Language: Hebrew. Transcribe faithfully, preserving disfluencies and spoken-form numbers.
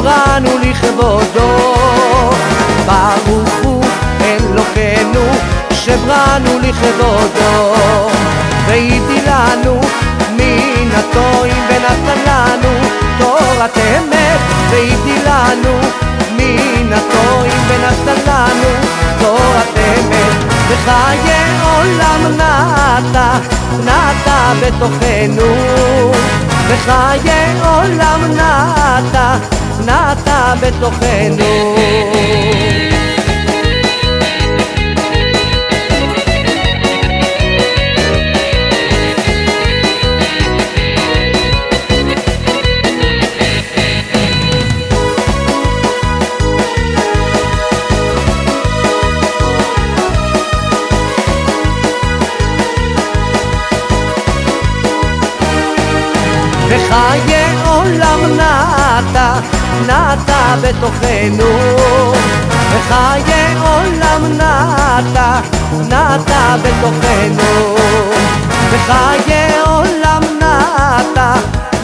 שבראנו לכבודו. ברוך הוא אלוקינו שבראנו לכבודו, והיטיב לנו מן הטועים ונתן לנו תורת אמת. והיטיב לנו מן הטועים ונתן לנו תורת אמת. וחיי עולם נטע נטע בתוכנו, וחיי עולם נטע נטע בתוכנו. וחיי עולם נטע נטע בתוכנו, וחיי עולם נטע נטע בתוכנו, וחיי עולם נטע